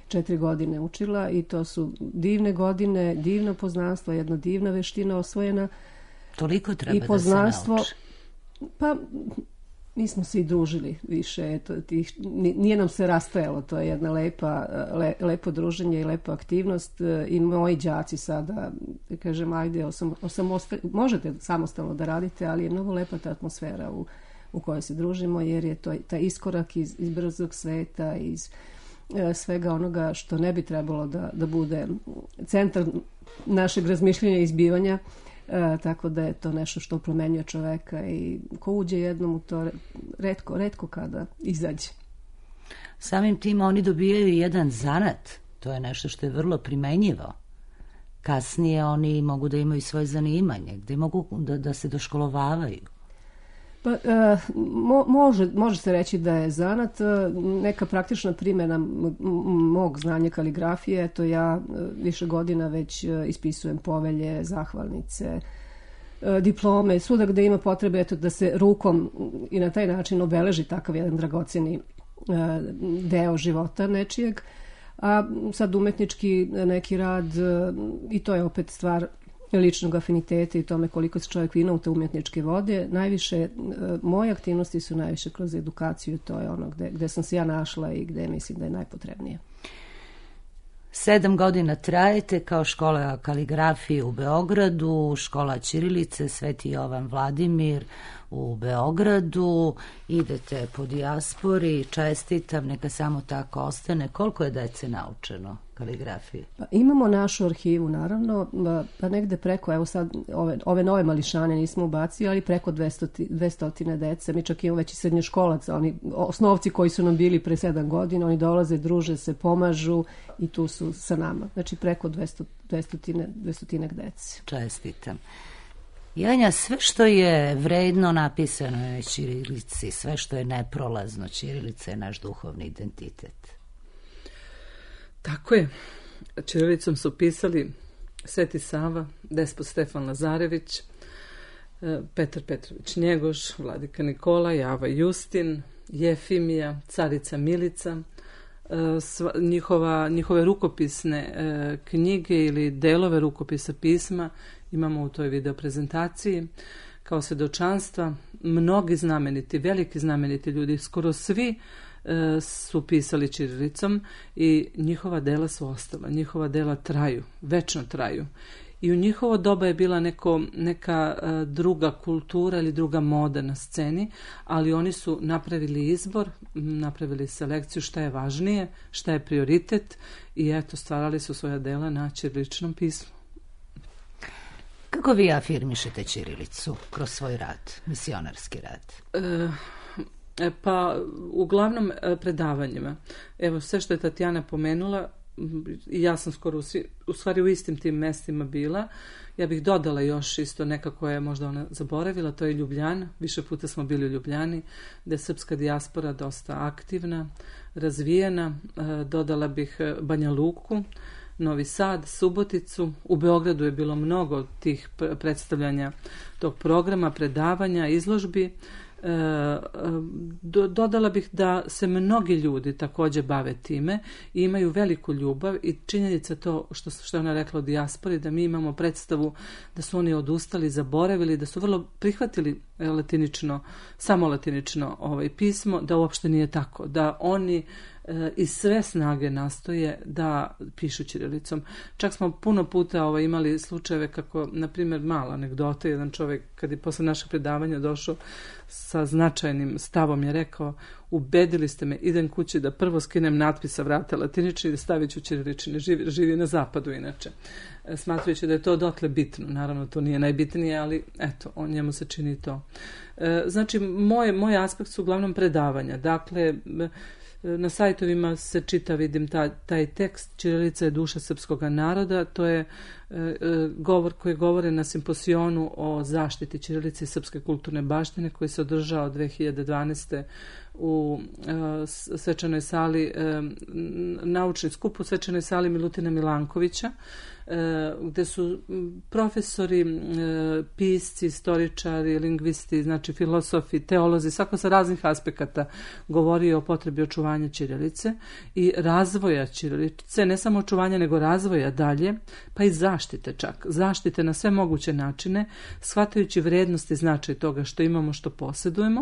četiri godine učila i to su divne godine, divno poznanstvo, jedna divna veština osvojena. Toliko treba i poznanstvo, da se nauči. Pa mi smo se i družili više, eto, tih, nije nam se rastajalo, to je jedna lepa, le, lepo druženje i lepa aktivnost i moji đaci sada, da kažem, ajde, osam, osamosta, možete samostalno da radite, ali je mnogo lepa ta atmosfera u, u kojoj se družimo, jer je to taj iskorak iz, iz brzog sveta, iz e, svega onoga što ne bi trebalo da, da bude centar našeg razmišljanja i izbivanja. E, tako da je to nešto što promenjuje čoveka i ko uđe jednom u to, retko, retko kada izađe. Samim tim oni dobijaju jedan zanat, to je nešto što je vrlo primenjivo. Kasnije oni mogu da imaju svoje zanimanje, gde mogu da, da se doškolovavaju. Pa, e, mo, može, može se reći da je zanat. Neka praktična primjena mog znanja kaligrafije, to ja više godina već ispisujem povelje, zahvalnice, diplome, svuda gde ima potrebe eto, da se rukom i na taj način obeleži takav jedan dragoceni deo života nečijeg. A sad umetnički neki rad, i to je opet stvar ličnog afiniteta i tome koliko se čovjek vina u te umjetničke vode. Najviše, moje aktivnosti su najviše kroz edukaciju, to je ono gde, gde sam se ja našla i gde mislim da je najpotrebnije. Sedam godina trajete kao škola kaligrafije u Beogradu, škola ćirilice Sveti Jovan Vladimir u Beogradu, idete po dijaspori, čestitam, neka samo tako ostane. Koliko je dece naučeno kaligrafije? Pa, imamo našu arhivu, naravno, pa negde preko, evo sad, ove, ove nove mališane nismo ubacili, ali preko dvesta dece. Mi čak imamo već i srednjoškolaca, oni osnovci koji su nam bili pre sedam godina, oni dolaze, druže se, pomažu i tu su sa nama. Znači preko dvesta dece. Čestitam. Jelena, sve što je vredno napisano je ćirilici, sve što je neprolazno, ćirilica je naš duhovni identitet. Tako je. Ćirilicom su pisali Sveti Sava, despot Stefan Lazarević, Petar Petrović Njegoš, Vladika Nikola, Java Justin, Jefimija, carica Milica. Sva, njihova, njihove rukopisne e, knjige ili delove rukopisa pisma imamo u toj video prezentaciji kao svedočanstva. Mnogi znameniti, veliki znameniti ljudi, skoro svi e, su pisali ćirilicom i njihova dela su ostala, njihova dela traju, večno traju. I u njihovo doba je bila neko, neka uh, druga kultura ili druga moda na sceni, ali oni su napravili izbor, napravili selekciju šta je važnije, šta je prioritet i eto, stvarali su svoja dela na ćiriličnom pismu. Kako vi afirmišete ćirilicu kroz svoj rad, misionarski rad? E, pa, uglavnom predavanjima. Evo, sve što je Tatjana pomenula, i ja sam skoro u, u stvari u istim tim mestima bila. Ja bih dodala još isto nekako je možda ona zaboravila, to je Ljubljana. Više puta smo bili u Ljubljani, gde je srpska dijaspora dosta aktivna, razvijena. Dodala bih Banja Luku, Novi Sad, Suboticu. U Beogradu je bilo mnogo tih predstavljanja tog programa, predavanja, izložbi. E, do, dodala bih da se mnogi ljudi također bave time i imaju veliku ljubav i činjenica to što, što je ona rekla o dijaspori, da mi imamo predstavu da su oni odustali, zaboravili, da su vrlo prihvatili latinično, samo latinično ovaj, pismo, da uopšte nije tako, da oni i sve snage nastoje da pišu ćirilicom. Čak smo puno puta ovaj, imali slučajeve kako, na primjer, mala anegdota, jedan čovjek kad je posle našeg predavanja došao sa značajnim stavom je rekao, ubedili ste me, idem kući da prvo skinem natpis sa vrata latinični i da stavit ću ćirilični, živi, živi na zapadu inače. Smatrajući da je to dotle bitno, naravno to nije najbitnije, ali eto, on njemu se čini to. Znači, moj, moj aspekt su uglavnom predavanja, dakle, na sajtovima se čita, vidim, taj, taj tekst Ćirilica je duša srpskog naroda, to je e, govor koji govore na simposionu o zaštiti ćirilice i srpske kulturne baštine koji se održao dve hiljade dvanaeste. u e, svečanoj sali, e, naučni skup u svečanoj sali Milutina Milankovića, gde su profesori, pisci, istoričari, lingvisti, znači filosofi, teolozi, svako sa raznih aspekata govorio o potrebi očuvanja ćirilice i razvoja ćirilice, ne samo očuvanja, nego razvoja dalje, pa i zaštite čak. Zaštite na sve moguće načine, shvatajući vrednost i značaj toga što imamo, što posjedujemo,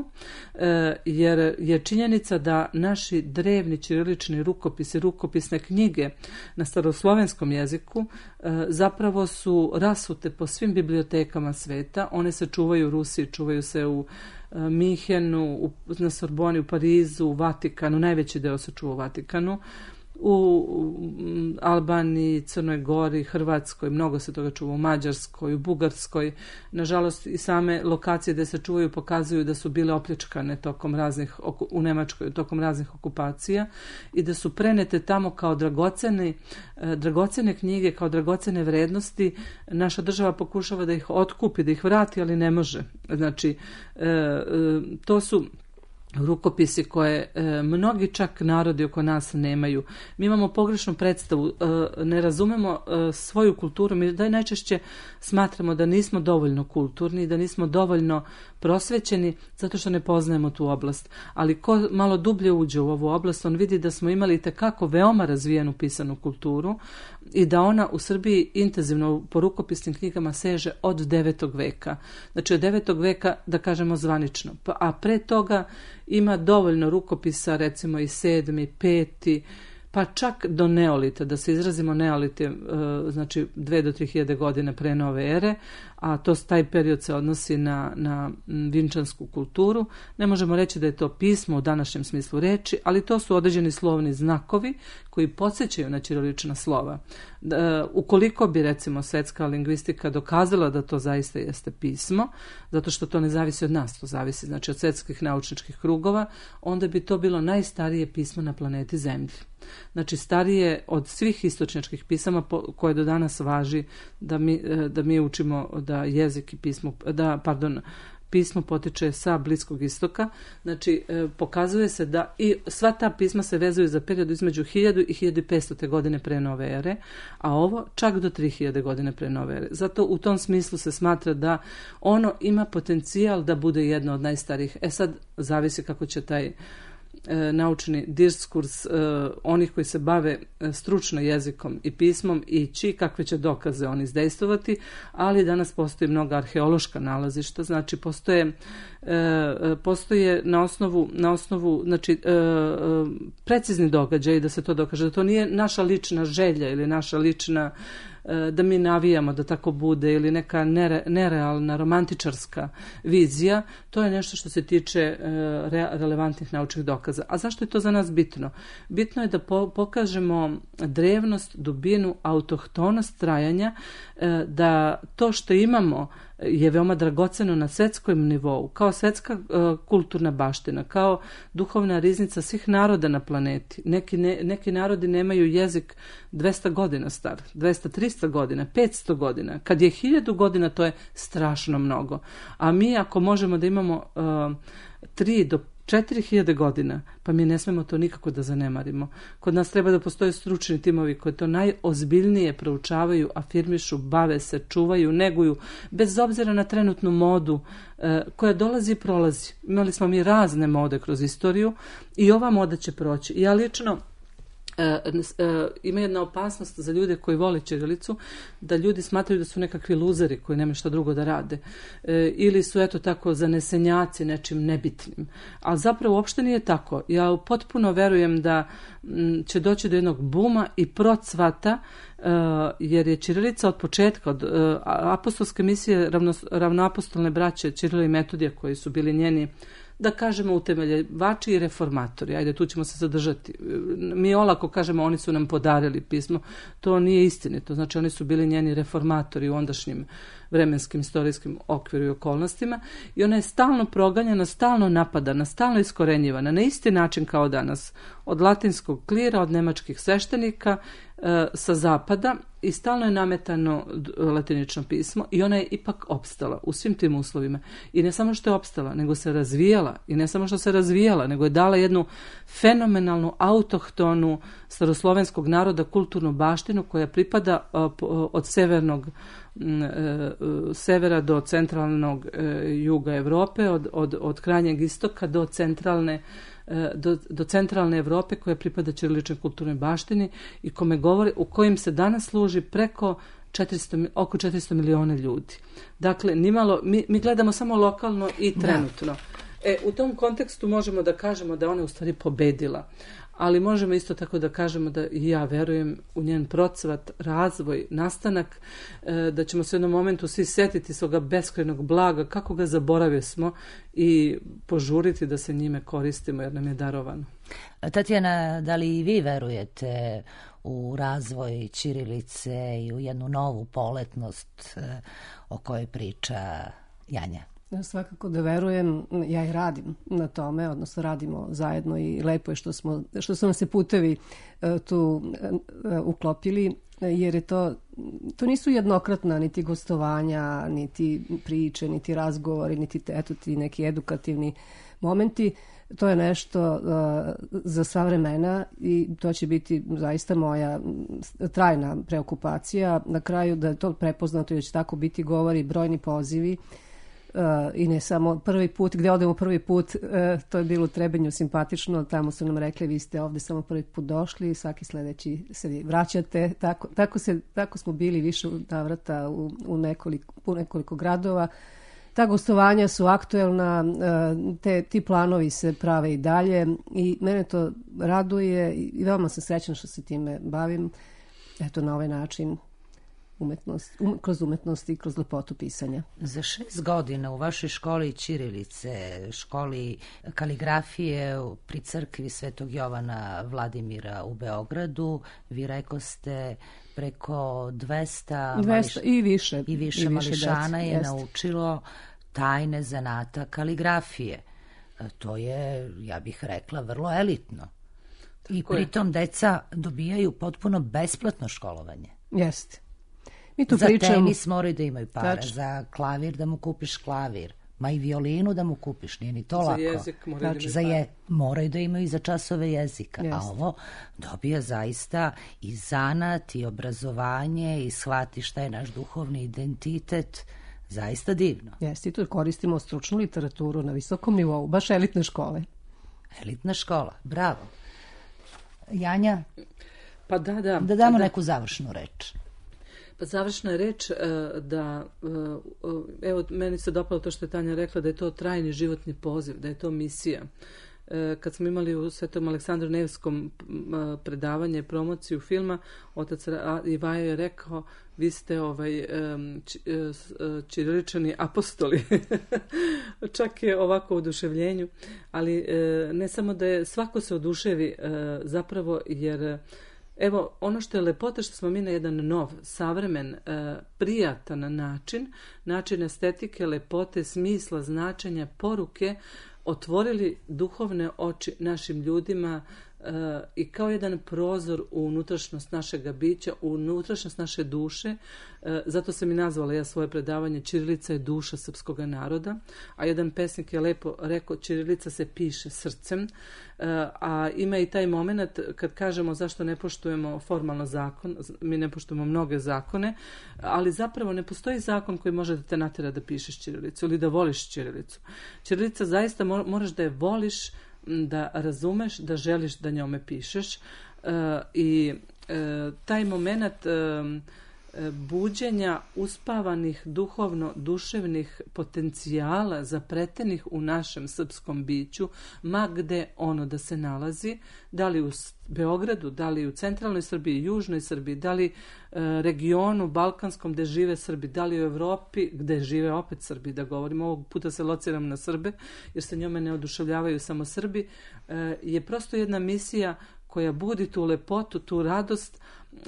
jer je činjenica da naši drevni ćirilični rukopisi, rukopisne knjige na staroslovenskom jeziku zapravo su rasute po svim bibliotekama sveta. One se čuvaju u Rusiji, čuvaju se u Minhenu, na Sorboni, u Parizu, u Vatikanu, najveći deo se čuva u Vatikanu, u Albaniji, Crnoj Gori, Hrvatskoj, mnogo se toga čuva u Mađarskoj, u Bugarskoj. Nažalost, i same lokacije gde se čuvaju pokazuju da su bile opljačkane tokom raznih, u Nemačkoj, tokom raznih okupacija i da su prenete tamo kao dragocene, dragocene knjige, kao dragocene vrednosti. Naša država pokušava da ih otkupi, da ih vrati, ali ne može. Znači, to su rukopisi koje e, mnogi čak narodi oko nas nemaju. Mi imamo pogrešnu predstavu, e, ne razumemo e, svoju kulturu, mi da najčešće smatramo da nismo dovoljno kulturni, da nismo dovoljno prosvećeni zato što ne poznajemo tu oblast. Ali ko malo dublje uđe u ovu oblast, on vidi da smo imali tekako veoma razvijenu pisanu kulturu i da ona u Srbiji intenzivno po rukopisnim knjigama seže od devetog veka. Znači od devetog veka, da kažemo zvanično. A pre toga ima dovoljno rukopisa, recimo i sedmi, peti, pa čak do neolita, da se izrazimo neolite, znači dve do tri hiljade godine pre nove ere, a to taj period se odnosi na, na vinčansku kulturu. Ne možemo reći da je to pismo u današnjem smislu reči, ali to su određeni slovni znakovi koji podsjećaju na ćirilična slova. Da, ukoliko bi, recimo, svetska lingvistika dokazala da to zaista jeste pismo, zato što to ne zavisi od nas, to zavisi znači od svetskih naučničkih krugova, onda bi to bilo najstarije pismo na planeti Zemlji. Znači starije od svih istočnjačkih pisama koje do danas važi da mi, da mi učimo da jezik i pismo, da, pardon, pismo potiče sa Bliskog istoka. Znači pokazuje se da i sva ta pisma se vezuju za period između hiljadu i hiljadu petsto. godine pre nove ere, a ovo čak do tri hiljade godine pre nove ere. Zato u tom smislu se smatra da ono ima potencijal da bude jedno od najstarijih. E sad zavisi kako će taj naučni diskurs onih koji se bave stručno jezikom i pismom ići, kakve će dokaze oni izdejstvovati, ali danas postoji mnoga arheološka nalazišta, znači postoje postoje na osnovu, na osnovu znači precizni događaj da se to dokaže, da to nije naša lična želja ili naša lična da mi navijamo da tako bude ili neka nere, nerealna romantičarska vizija, to je nešto što se tiče re, relevantnih naučnih dokaza. A zašto je to za nas bitno? Bitno je da po, pokažemo drevnost, dubinu, autohtonost trajanja, da to što imamo je veoma dragoceno na svetskom nivou, kao svetska uh, kulturna baština, kao duhovna riznica svih naroda na planeti. Neki, ne, neki narodi nemaju jezik dvesta godina star, dvesta trista godina, petsto godina. Kad je hiljadu godina, to je strašno mnogo. A mi ako možemo da imamo uh, tri do četiri hiljade godina, pa mi ne smemo to nikako da zanemarimo. Kod nas treba da postoje stručni timovi koji to najozbiljnije proučavaju, afirmišu, bave se, čuvaju, neguju, bez obzira na trenutnu modu eh, koja dolazi i prolazi. Imali smo mi razne mode kroz istoriju i ova moda će proći. Ja lično E, e, ima jedna opasnost za ljude koji vole ćirilicu, da ljudi smatraju da su nekakvi luzeri koji nemaju šta drugo da rade e, ili su eto tako zanesenjaci nečim nebitnim, a zapravo uopšte nije tako. Ja potpuno verujem da m, će doći do jednog buma i procvata, e, jer je ćirilica od početka, od e, apostolske misije ravno, ravnoapostolne braće Ćirila i Metodija koji su bili njeni, da kažemo, utemeljivači i reformatori. Ajde, tu ćemo se zadržati. Mi olako kažemo, oni su nam podarili pismo. To nije istinito. Znači, oni su bili njeni reformatori u ondašnjim vremenskim, istorijskim okviru i okolnostima. I ona je stalno proganjana, stalno napadana, stalno iskorenjivana, na isti način kao danas. Od latinskog klira, od nemačkih sveštenika, e, sa zapada i stalno je nametano latinično pismo i ona je ipak opstala u svim tim uslovima. I ne samo što je opstala, nego se razvijala. I ne samo što se razvijala, nego je dala jednu fenomenalnu, autohtonu staroslovenskog naroda kulturnu baštinu koja pripada od severnog severa do centralnog juga Evrope, od, od, od krajnjeg istoka do centralne Do, do centralne Evrope koja pripada ćiriličnoj kulturnoj baštini i kome govori, u kojim se danas služi preko četiristo, oko četiristo miliona ljudi. Dakle, nimalo, mi, mi gledamo samo lokalno i trenutno. Da. E, u tom kontekstu možemo da kažemo da ona u stvari pobedila, ali možemo isto tako da kažemo da i ja verujem u njen procvat, razvoj, nastanak, da ćemo se u jednom momentu svi setiti svoga beskrajnog blaga, kako ga zaboravili smo i požuriti da se njime koristimo jer nam je darovano. Tatjana, da li i vi verujete u razvoj ćirilice i u jednu novu poletnost o kojoj priča Janja? Ja svakako da verujem, ja i radim na tome, odnosno radimo zajedno i lepo je što, smo, što su nam se putevi uh, tu uh, uklopili, jer je to, to nisu jednokratna niti gostovanja, niti priče, niti razgovori, niti eto, ti neki edukativni momenti. To je nešto uh, za sva vremena i to će biti zaista moja trajna preokupacija. Na kraju da je to prepoznato i da će tako biti govori brojni pozivi. Uh, i ne samo prvi put, gde odemo prvi put, uh, to je bilo u Trebenju simpatično, tamo su nam rekli vi ste ovde samo prvi put došli, svaki sledeći se vraćate, tako, tako, se, tako smo bili više navrata u, u, nekoliko, u nekoliko gradova. Ta gostovanja su aktuelna, uh, te, ti planovi se prave i dalje i mene to raduje i veoma sam srećna što se time bavim, eto na ovaj način. Umetnost, um, kroz umetnost i kroz lepotu pisanja. Za šest godina u vašoj školi ćirilice, školi kaligrafije pri crkvi Svetog Jovana Vladimira u Beogradu, vi rekoste preko dvesta, dvesta mališ... i više, i više, i više mališana deci, je jest. naučilo tajne zanata kaligrafije. To je, ja bih rekla, vrlo elitno. I pritom deca dobijaju potpuno besplatno školovanje. Jeste. Mi tu za pričamo... tenis moraju da imaju para, Tač. za klavir da mu kupiš klavir, ma i violinu da mu kupiš, nije ni to lako. Za jezik moraju da imaju za je, para. moraju da imaju i za časove jezika, Jest. a ovo dobija zaista i zanat i obrazovanje i shvati šta je naš duhovni identitet, zaista divno. Jeste, i tu koristimo stručnu literaturu na visokom nivou, baš elitne škole. Elitna škola, bravo. Janja, pa da, da, da damo da. neku završnu reč. Pa završna je reč da, evo, meni se dopalo to što je Tanja rekla, da je to trajni životni poziv, da je to misija. Kad smo imali u Svetom Aleksandru Nevskom predavanje, promociju filma, otac Ivajo je rekao, vi ste ovaj, ćiriličani apostoli. Čak je ovako u oduševljenju, ali ne samo da je, svako se oduševi zapravo, jer evo, ono što je lepota, što smo mi na jedan nov, savremen, prijatan način, način estetike, lepote, smisla, značenja, poruke, otvorili duhovne oči našim ljudima i kao jedan prozor u unutrašnjost našega bića, u unutrašnjost naše duše. Zato sam i nazvala ja svoje predavanje Ćirilica je duša srpskog naroda, a jedan pesnik je lepo rekao ćirilica se piše srcem, a ima i taj moment kad kažemo zašto ne poštujemo formalno zakon, mi ne poštujemo mnoge zakone, ali zapravo ne postoji zakon koji može da te natjera da pišeš ćirilicu ili da voliš ćirilicu. Ćirilica zaista moraš da je voliš, da razumeš, da želiš da njome pišeš uh, i uh, taj moment uh, buđenja uspavanih duhovno-duševnih potencijala zapletenih u našem srpskom biću, ma gde ono da se nalazi, da li u Beogradu, da li u centralnoj Srbiji, južnoj Srbiji, da li uh, regionu balkanskom gde žive Srbi, da li u Evropi gde žive opet Srbi, da govorimo, ovog puta se lociram na Srbe, jer se njome ne oduševljavaju samo Srbi, uh, je prosto jedna misija koja budi tu lepotu, tu radost,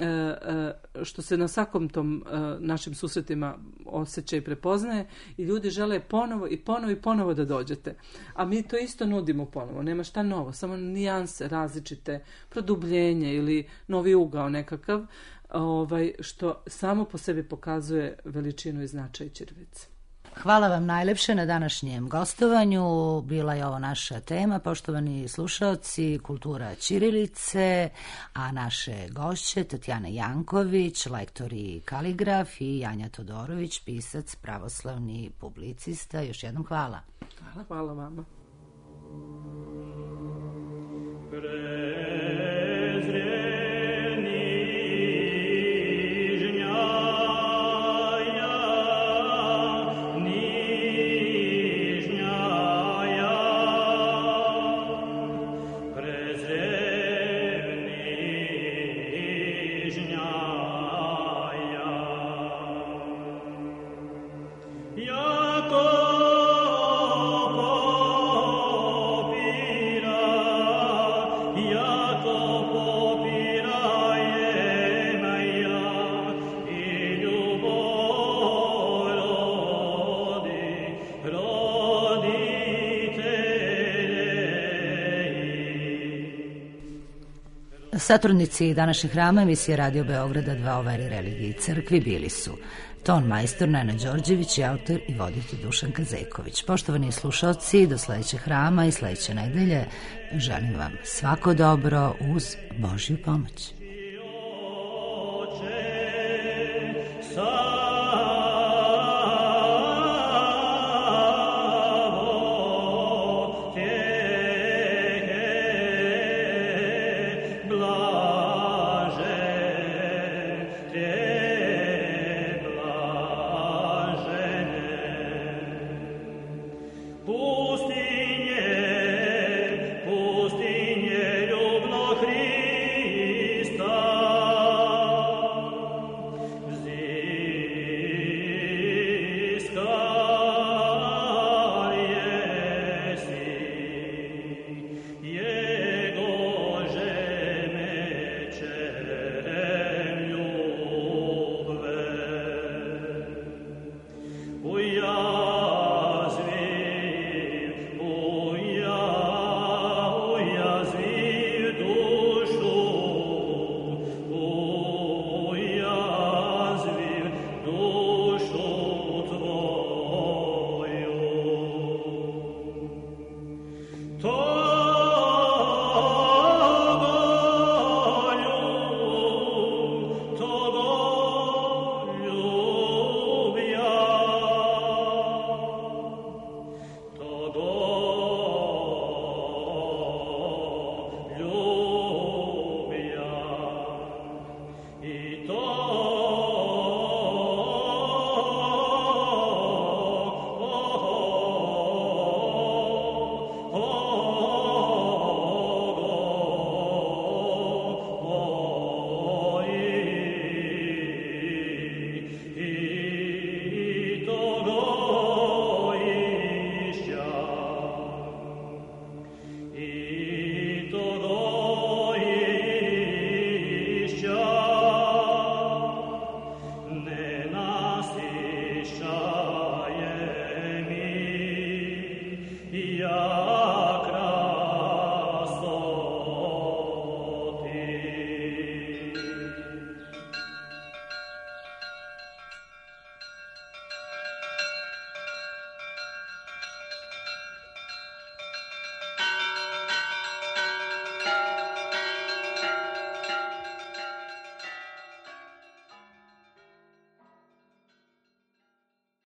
što se na svakom tom našim susretima osjeća i prepoznaje i ljudi žele ponovo i ponovo i ponovo da dođete. A mi to isto nudimo ponovo, nema šta novo, samo nijanse različite, produbljenje ili novi ugao nekakav. ovaj, što samo po sebi pokazuje veličinu i značaj ćirilice. Hvala vam najlepše na današnjem gostovanju. Bila je ovo naša tema, poštovani slušaoci, kultura ćirilice, a naše gošće Tatjana Janković, lektor i kaligraf, i Janja Todorović, pisac, pravoslavni publicista. Još jednom hvala. Hvala, hvala vama. Satrudnici današnjeg hrama emisije Radio Beograda dva o veri, religiji i crkvi bili su ton majstor Nena Đorđević i autor i voditelj Dušan Kazeković. Poštovani slušalci, do sledećeg hrama i sledeće nedelje želim vam svako dobro uz Božju pomoć.